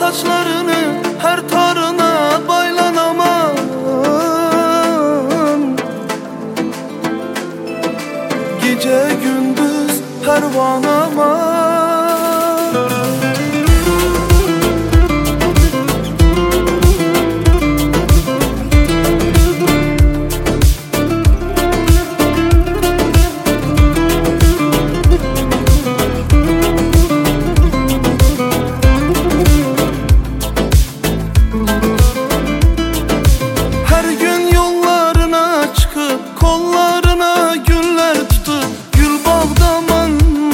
saçlarını her tarına baylanamam. Gece gündüz pervanama. Kollarına güller tutup gül bağdaman.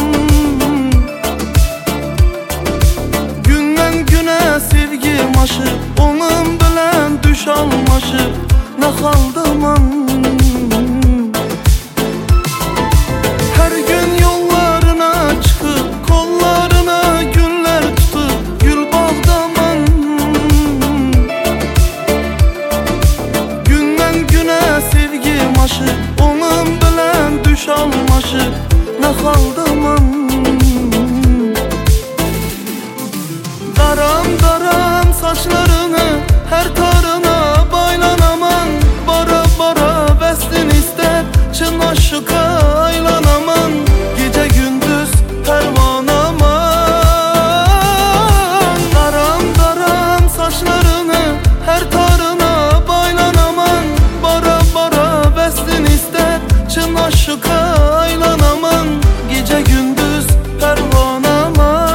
Günden güne sevgim aşıp onun bilen düş almaşıp ne haldaman. Her gün yollarına çıkıp kollarına güller tutup gül bağdaman. Günden güne sevgim aşıp onun bilen düş almaşıp ne haldaman. Daram daram saçlarını her tarına baylanaman. Bara bara bestin ister çın aşıka aylanaman. Gece gündüz pervanaman. Daram daram saçlarını her tarına baylanaman. Bara bara bestin ister çın aşıka aylanaman. Gece gündüz pervanaman.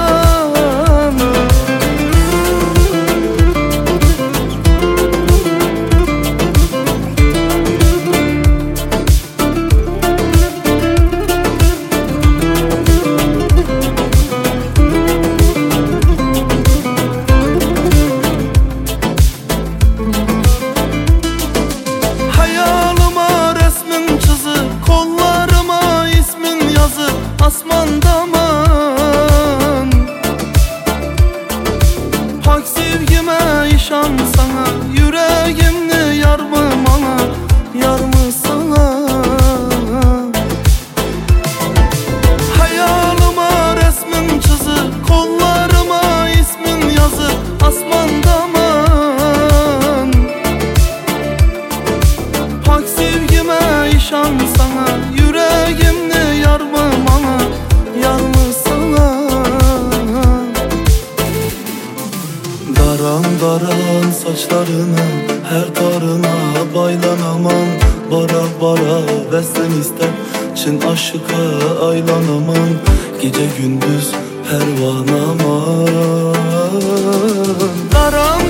Hayalıma resmin çizip kollarıma ismin yazıp asmandaman. Pak sevgime işan sana, yüreğimni yar mı bana, yar mı sana? Hayalıma resmin çizip kollarıma ismin yazıp asmandaman. Pak sevgime işan sana, yüreğimni yar mı bana, yar mı sana? Daran daran saçlarını her tarına baylanaman. Bara bara beslen ister çin aşıka aylanaman. Gece gündüz pervanaman. Daran